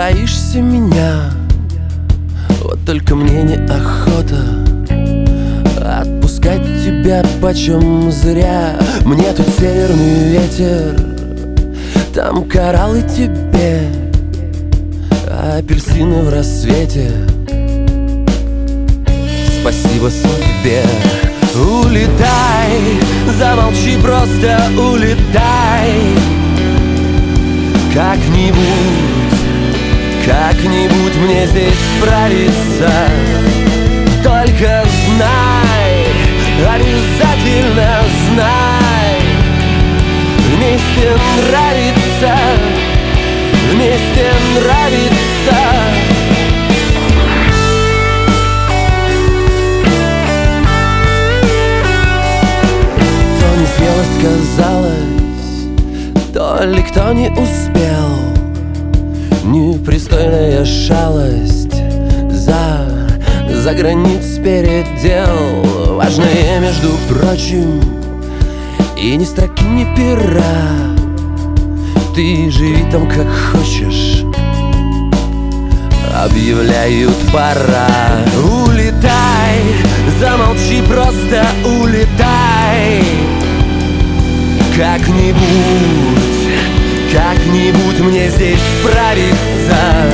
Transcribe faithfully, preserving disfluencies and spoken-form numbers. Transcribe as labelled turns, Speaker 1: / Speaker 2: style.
Speaker 1: боишься меня, вот только мне неохота отпускать тебя почем зря. Мне тут северный ветер, там кораллы тебе, апельсины в рассвете. Спасибо судьбе. Улетай, замолчи, просто улетай. Как-нибудь, как-нибудь мне здесь справиться. Только знай, обязательно знай, вместе нравится, вместе нравится. То несмелость казалась, то ли кто не успел, непристойная шалость за, за границ передел. Важное, между прочим, и ни строки, ни пера. Ты живи там как хочешь, объявляют пора. Улетай, замолчи, просто улетай. Как-нибудь, как-нибудь мне здесь справиться.